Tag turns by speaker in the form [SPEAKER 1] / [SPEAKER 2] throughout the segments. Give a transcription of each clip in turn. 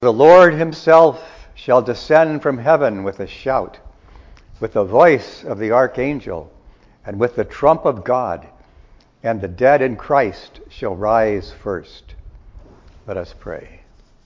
[SPEAKER 1] The Lord himself shall descend from heaven with a shout, with the voice of the archangel, and with the trump of God, and the dead in Christ shall rise first. Let us pray.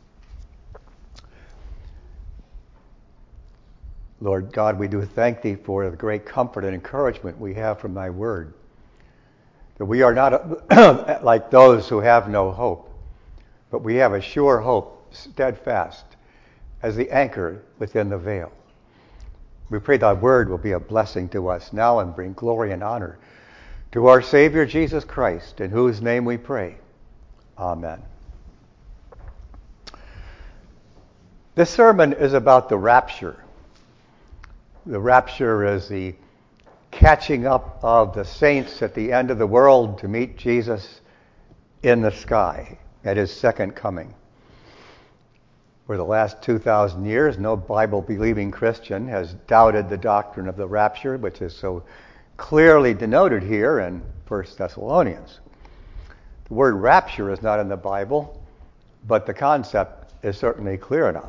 [SPEAKER 1] Lord God, we do thank thee for the great comfort and encouragement we have from thy word. That we are not like those who have no hope, but we have a sure hope, steadfast as the anchor within the veil. We pray thy word will be a blessing to us now and bring glory and honor to our Savior Jesus Christ, in whose name we pray. Amen. This sermon is about the rapture. The rapture is the catching up of the saints at the end of the world to meet Jesus in the sky at his second coming. For the last 2,000 years, no Bible-believing Christian has doubted the doctrine of the rapture, which is so clearly denoted here in 1 Thessalonians. The word rapture is not in the Bible, but the concept is certainly clear enough.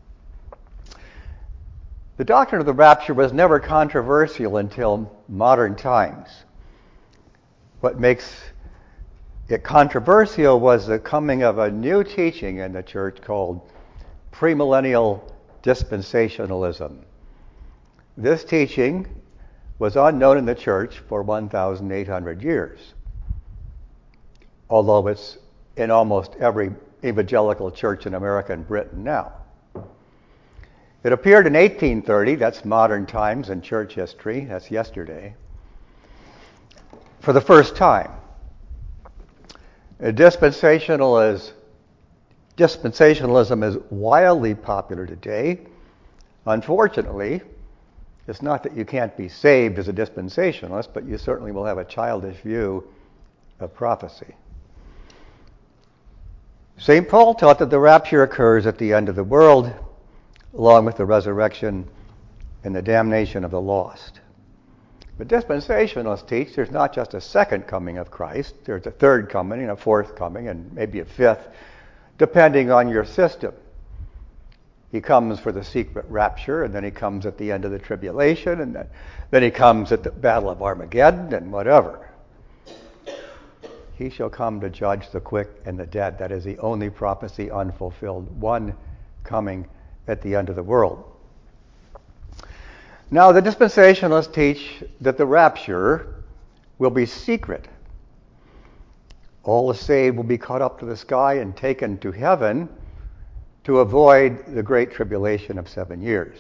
[SPEAKER 1] The doctrine of the rapture was never controversial until modern times. What makes it controversial was the coming of a new teaching in the church called premillennial dispensationalism. This teaching was unknown in the church for 1,800 years, although it's in almost every evangelical church in America and Britain now. It appeared in 1830, that's modern times in church history, that's yesterday, for the first time. Dispensationalism is wildly popular today. Unfortunately, it's not that you can't be saved as a dispensationalist, but you certainly will have a childish view of prophecy. St. Paul taught that the rapture occurs at the end of the world, along with the resurrection and the damnation of the lost. But dispensationalists teach there's not just a second coming of Christ, there's a third coming and a fourth coming and maybe a fifth, depending on your system. He comes for the secret rapture, and then he comes at the end of the tribulation, and then he comes at the battle of Armageddon, and whatever. He shall come to judge the quick and the dead. That is the only prophecy unfulfilled, one coming at the end of the world. Now, the dispensationalists teach that the rapture will be secret. All the saved will be caught up to the sky and taken to heaven to avoid the great tribulation of 7 years.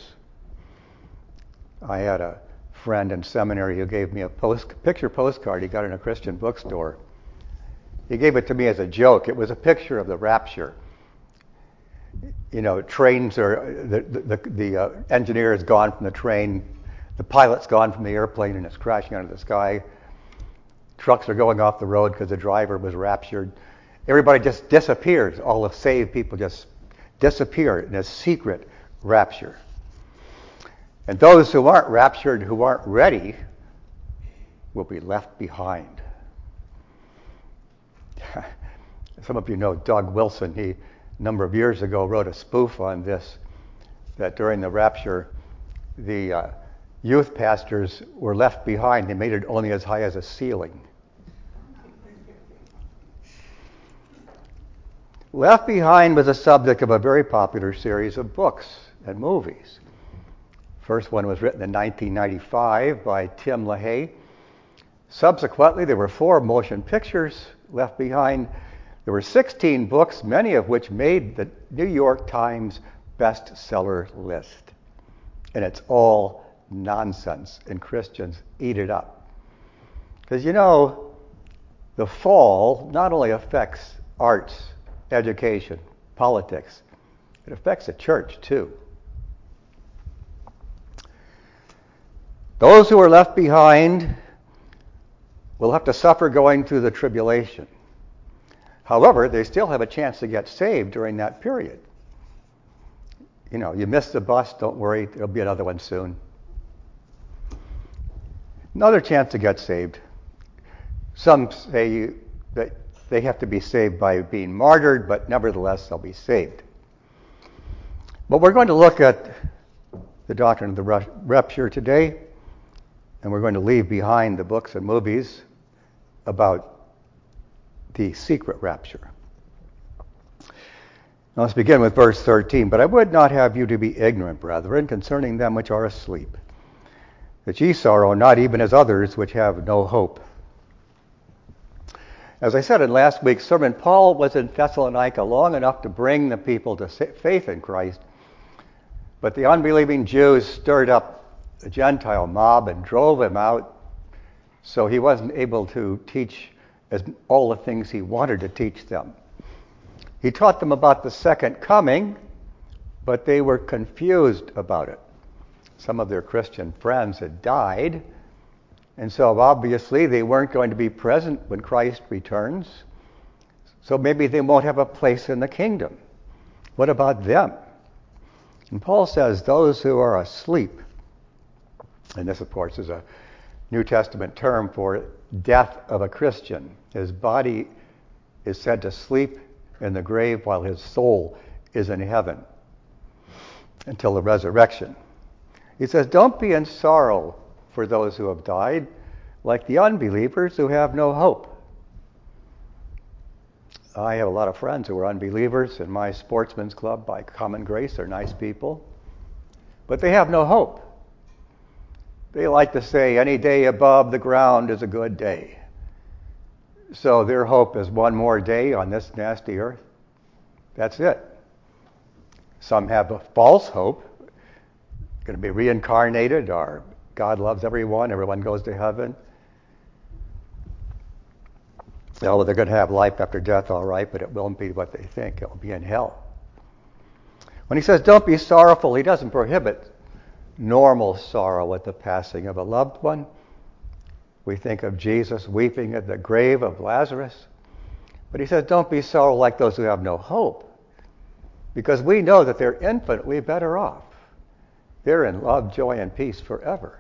[SPEAKER 1] I had a friend in seminary who gave me a picture postcard he got in a Christian bookstore. He gave it to me as a joke. It was a picture of the rapture. You know, trains are, the engineer is gone from the train, the pilot's gone from the airplane and it's crashing out of the sky. Trucks are going off the road because the driver was raptured. Everybody just disappears. All the saved people just disappear in a secret rapture. And those who aren't raptured, who aren't ready, will be left behind. Some of you know Doug Wilson. He, a number of years ago, wrote a spoof on this, that during the rapture, the youth pastors were left behind. They made it only as high as a ceiling. Left Behind was the subject of a very popular series of books and movies. First one was written in 1995 by Tim LaHaye. Subsequently, there were 4 motion pictures, Left Behind. There were 16 books, many of which made the New York Times bestseller list. And it's all nonsense, and Christians eat it up. Because you know, the fall not only affects arts, education, politics, it affects the church too. Those who are left behind will have to suffer going through the tribulation. However, they still have a chance to get saved during that period. You know, you missed the bus, don't worry, there'll be another one soon. Another chance to get saved. Some say that they have to be saved by being martyred, but nevertheless they'll be saved. But we're going to look at the doctrine of the rapture today, and we're going to leave behind the books and movies about the secret rapture. Now let's begin with verse 13. But I would not have you to be ignorant, brethren, concerning them which are asleep, that ye sorrow not even as others which have no hope. As I said in last week's sermon, Paul was in Thessalonica long enough to bring the people to faith in Christ, but the unbelieving Jews stirred up the Gentile mob and drove him out, so he wasn't able to teach all the things he wanted to teach them. He taught them about the second coming, but they were confused about it. Some of their Christian friends had died, and so obviously they weren't going to be present when Christ returns, so maybe they won't have a place in the kingdom. What about them? And Paul says those who are asleep, and this of course is a New Testament term for death of a Christian. His body is said to sleep in the grave while his soul is in heaven until the resurrection. He says, don't be in sorrow for those who have died, like the unbelievers who have no hope. I have a lot of friends who are unbelievers in my sportsman's club by common grace. They're nice people, but they have no hope. They like to say any day above the ground is a good day. So their hope is one more day on this nasty earth. That's it. Some have a false hope, going to be reincarnated, or God loves everyone goes to heaven. They're going to have life after death, all right, but it won't be what they think. It will be in hell. When he says don't be sorrowful, he doesn't prohibit normal sorrow at the passing of a loved one. We think of Jesus weeping at the grave of Lazarus. But he says don't be sorrowful like those who have no hope, because we know that they're infinitely better off. They're in love, joy, and peace forever.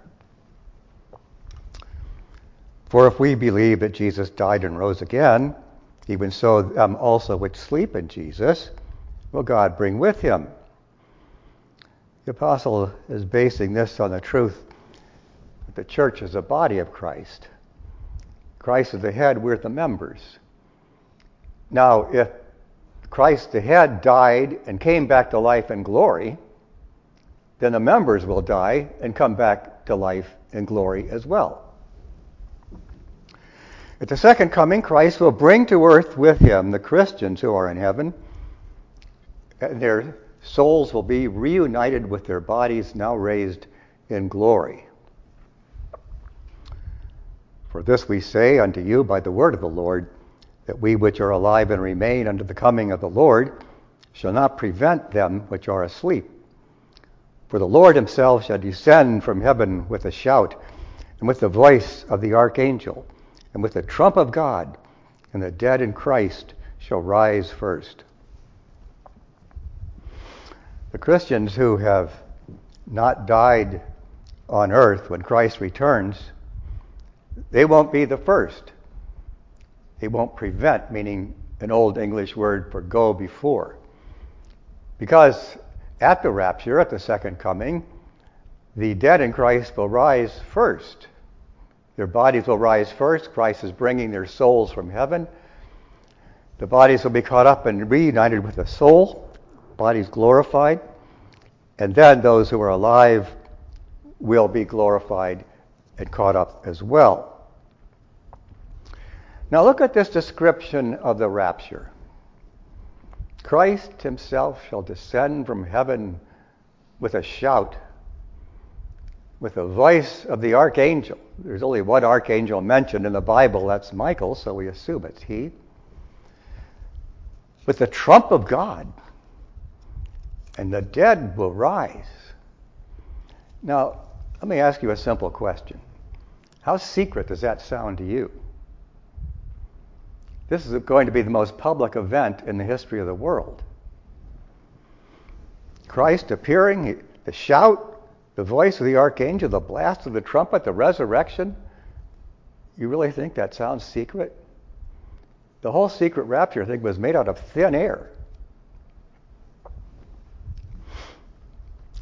[SPEAKER 1] For if we believe that Jesus died and rose again, even so them also which sleep in Jesus will God bring with him. The apostle is basing this on the truth that the church is a body of Christ. Christ is the head, we're the members. Now, if Christ the head died and came back to life and glory, then the members will die and come back to life and glory as well. At the second coming, Christ will bring to earth with him the Christians who are in heaven, and their souls will be reunited with their bodies now raised in glory. For this we say unto you by the word of the Lord, that we which are alive and remain unto the coming of the Lord shall not prevent them which are asleep. For the Lord himself shall descend from heaven with a shout, and with the voice of the archangel, and with the trump of God, and the dead in Christ shall rise first. The Christians who have not died on earth when Christ returns, they won't be the first. They won't prevent, meaning an old English word for go before. Because at the rapture, at the second coming, the dead in Christ will rise first. Their bodies will rise first. Christ is bringing their souls from heaven. The bodies will be caught up and reunited with the soul, bodies glorified. And then those who are alive will be glorified and caught up as well. Now look at this description of the rapture. Christ himself shall descend from heaven with a shout, with the voice of the archangel. There's only one archangel mentioned in the Bible, that's Michael, so we assume it's he. With the trump of God, and the dead will rise. Now, let me ask you a simple question. How secret does that sound to you? This is going to be the most public event in the history of the world. Christ appearing, the shout, the voice of the archangel, the blast of the trumpet, the resurrection. You really think that sounds secret? The whole secret rapture thing was made out of thin air.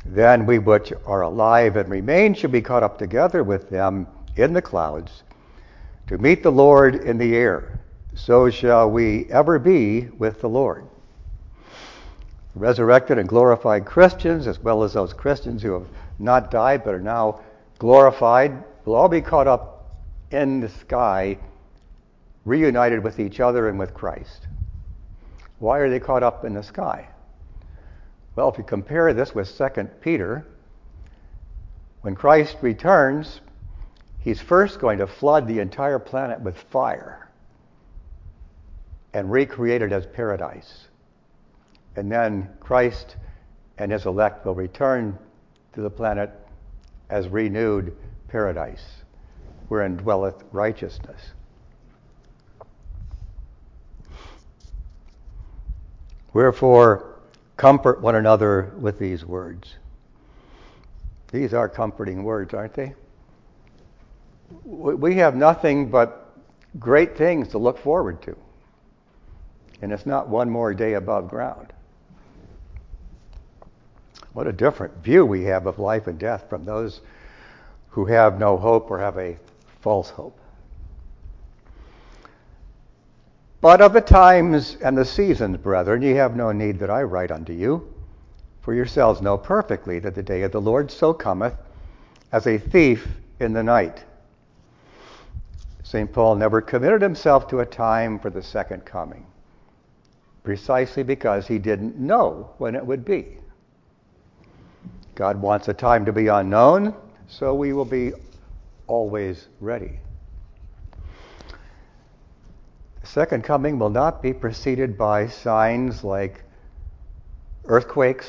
[SPEAKER 1] Then we which are alive and remain shall be caught up together with them in the clouds to meet the Lord in the air. So shall we ever be with the Lord. Resurrected and glorified Christians, as well as those Christians who have not died but are now glorified, will all be caught up in the sky, reunited with each other and with Christ. Why are they caught up in the sky? Well, if you compare this with 2 Peter, when Christ returns, he's first going to flood the entire planet with fire and recreate it as paradise. And then Christ and his elect will return to the planet as renewed paradise, wherein dwelleth righteousness. Wherefore, comfort one another with these words. These are comforting words, aren't they? We have nothing but great things to look forward to. And it's not one more day above ground. What a different view we have of life and death from those who have no hope or have a false hope. But of the times and the seasons, brethren, ye have no need that I write unto you, for yourselves know perfectly that the day of the Lord so cometh as a thief in the night. St. Paul never committed himself to a time for the second coming, precisely because he didn't know when it would be. God wants a time to be unknown, so we will be always ready. The second coming will not be preceded by signs like earthquakes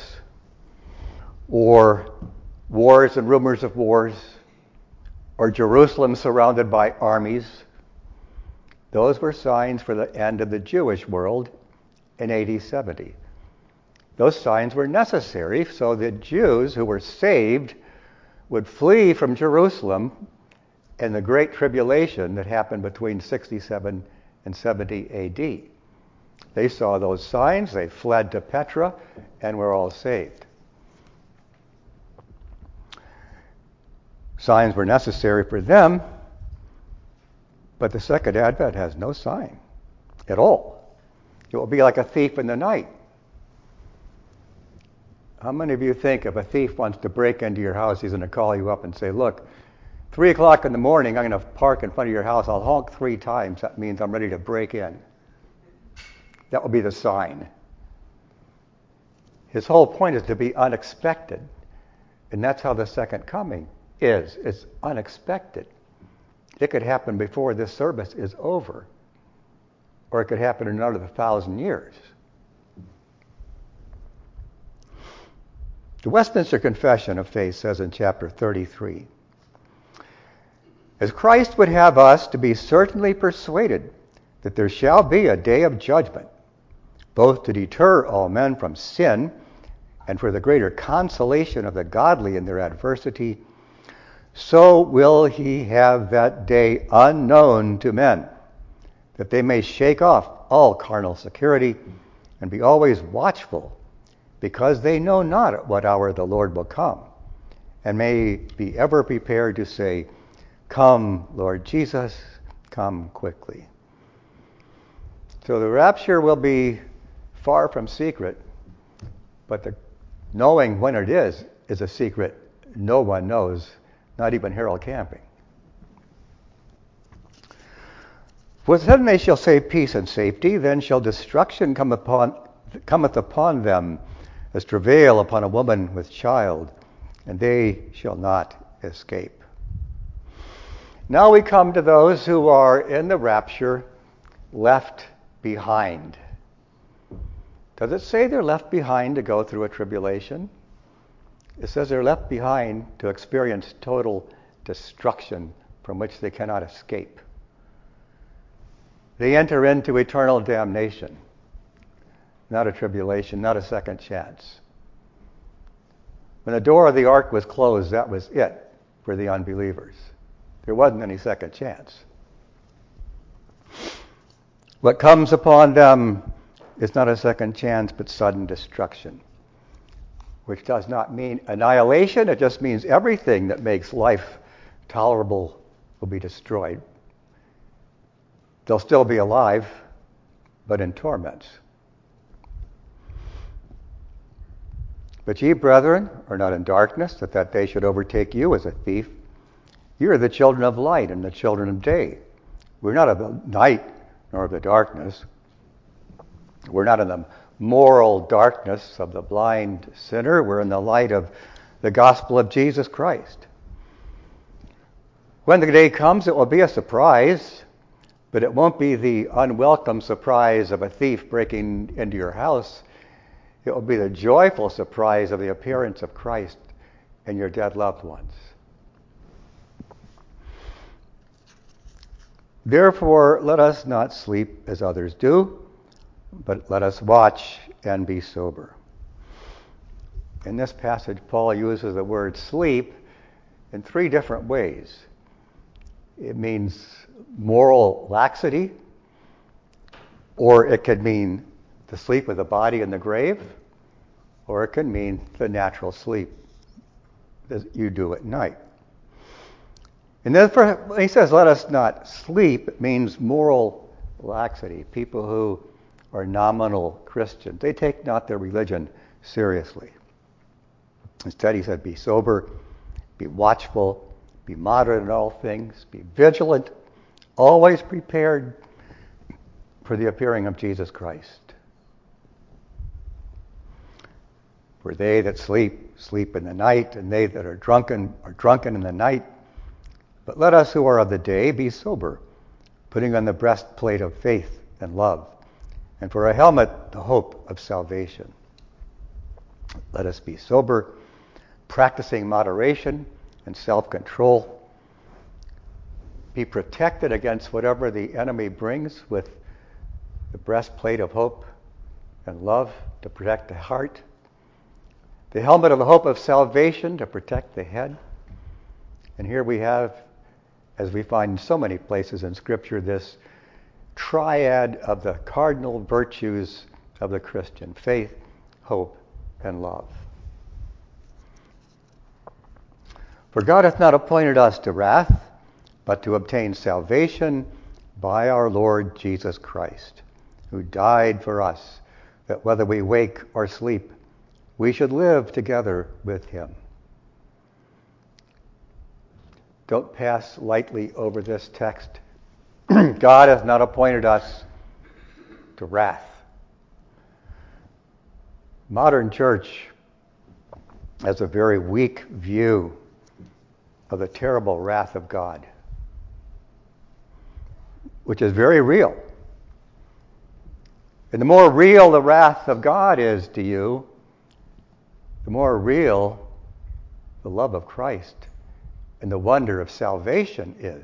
[SPEAKER 1] or wars and rumors of wars or Jerusalem surrounded by armies. Those were signs for the end of the Jewish world in AD 70. Those signs were necessary so that Jews who were saved would flee from Jerusalem in the Great Tribulation that happened between 67 and 70 AD. They saw those signs, they fled to Petra, and were all saved. Signs were necessary for them, but the second advent has no sign at all. It will be like a thief in the night. How many of you think if a thief wants to break into your house, he's going to call you up and say, look, 3 o'clock in the morning, I'm going to park in front of your house. I'll honk 3 times. That means I'm ready to break in. That will be the sign. His whole point is to be unexpected. And that's how the second coming is. It's unexpected. It could happen before this service is over. Or it could happen in another 1,000 years. The Westminster Confession of Faith says in chapter 33, as Christ would have us to be certainly persuaded that there shall be a day of judgment, both to deter all men from sin and for the greater consolation of the godly in their adversity, so will he have that day unknown to men, that they may shake off all carnal security and be always watchful, because they know not at what hour the Lord will come, and may be ever prepared to say, come, Lord Jesus, come quickly. So the rapture will be far from secret, but the knowing when it is a secret no one knows, not even Harold Camping. For then they shall say peace and safety, then shall destruction cometh upon them, as travail upon a woman with child, and they shall not escape. Now we come to those who are in the rapture left behind. Does it say they're left behind to go through a tribulation? It says they're left behind to experience total destruction from which they cannot escape. They enter into eternal damnation. Not a tribulation, not a second chance. When the door of the ark was closed, that was it for the unbelievers. There wasn't any second chance. What comes upon them is not a second chance, but sudden destruction. which does not mean annihilation. It just means everything that makes life tolerable will be destroyed. They'll still be alive, but in torments. But ye, brethren, are not in darkness, that day should overtake you as a thief. You are the children of light and the children of day. We're not of the night nor of the darkness. We're not in the moral darkness of the blind sinner. We're in the light of the gospel of Jesus Christ. When the day comes, it will be a surprise, but it won't be the unwelcome surprise of a thief breaking into your house. It will be the joyful surprise of the appearance of Christ and your dead loved ones. Therefore, let us not sleep as others do, but let us watch and be sober. In this passage, Paul uses the word sleep in three different ways. It means moral laxity, or it could mean the sleep of the body in the grave, or it could mean the natural sleep that you do at night. And then when he says, let us not sleep, it means moral laxity. People who are nominal Christians, they take not their religion seriously. Instead, he said, be sober, be watchful, be moderate in all things, be vigilant, always prepared for the appearing of Jesus Christ. For they that sleep, sleep in the night, and they that are drunken in the night. But let us who are of the day be sober, putting on the breastplate of faith and love, and for a helmet the hope of salvation. Let us be sober, practicing moderation and self-control. Be protected against whatever the enemy brings with the breastplate of hope and love to protect the heart, the helmet of the hope of salvation to protect the head. And here we have, as we find in so many places in Scripture, this triad of the cardinal virtues of the Christian: faith, hope, and love. For God hath not appointed us to wrath, but to obtain salvation by our Lord Jesus Christ, who died for us, that whether we wake or sleep, we should live together with him. Don't pass lightly over this text. God hath not appointed us to wrath. Modern church has a very weak view of the terrible wrath of God, which is very real. And the more real the wrath of God is to you, the more real the love of Christ and the wonder of salvation is.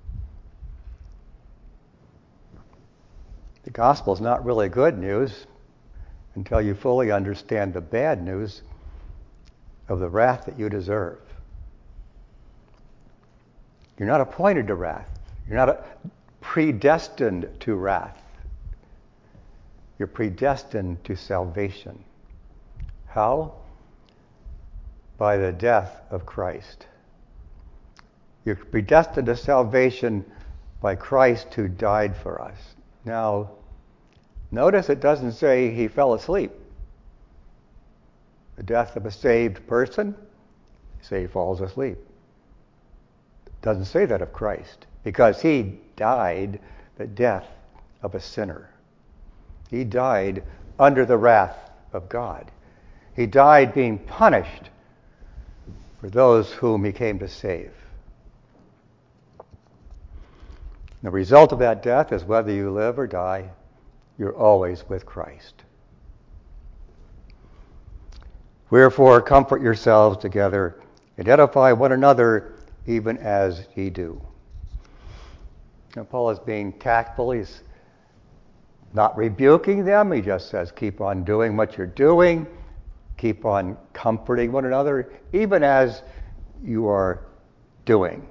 [SPEAKER 1] The gospel is not really good news until you fully understand the bad news of the wrath that you deserve. You're not appointed to wrath. You're not predestined to wrath. You're predestined to salvation. How? By the death of Christ. You're predestined to salvation by Christ who died for us. Now, notice it doesn't say he fell asleep. The death of a saved person, say he falls asleep. It doesn't say that of Christ, because he died the death of a sinner. He died under the wrath of God. He died being punished for those whom he came to save. The result of that death is whether you live or die, you're always with Christ. Wherefore, comfort yourselves together and edify one another, even as ye do. Now, Paul is being tactful. He's not rebuking them. He just says, keep on doing what you're doing. Keep on comforting one another, even as you are doing.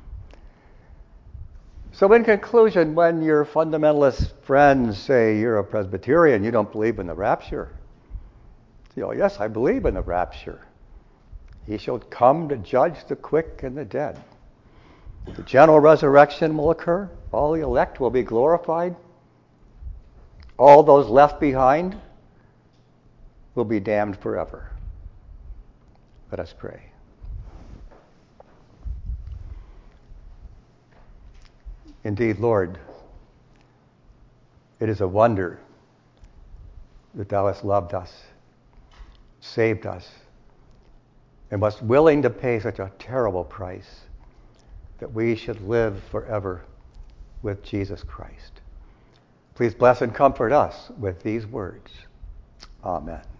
[SPEAKER 1] So in conclusion, when your fundamentalist friends say you're a Presbyterian, you don't believe in the rapture, Yes, I believe in the rapture. He shall come to judge the quick and the dead. The general resurrection will occur. All the elect will be glorified. All those left behind will be damned forever. Let us pray. Indeed, Lord, it is a wonder that thou hast loved us, saved us, and wast willing to pay such a terrible price that we should live forever with Jesus Christ. Please bless and comfort us with these words. Amen.